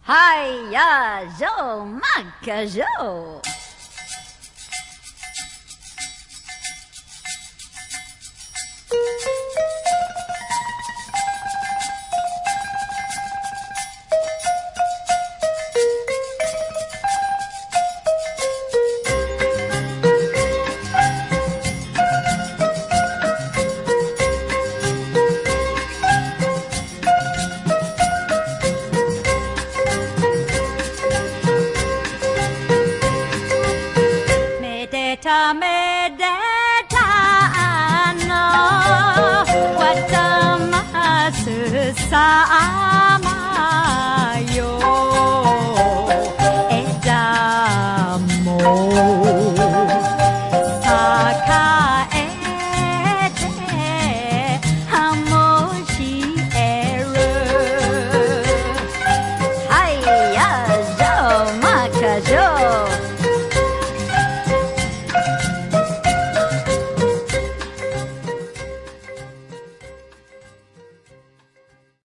はいやじょまっかじょめでたのわたますさまよ枝も栄えて葉も茂るはいやじょまかじょ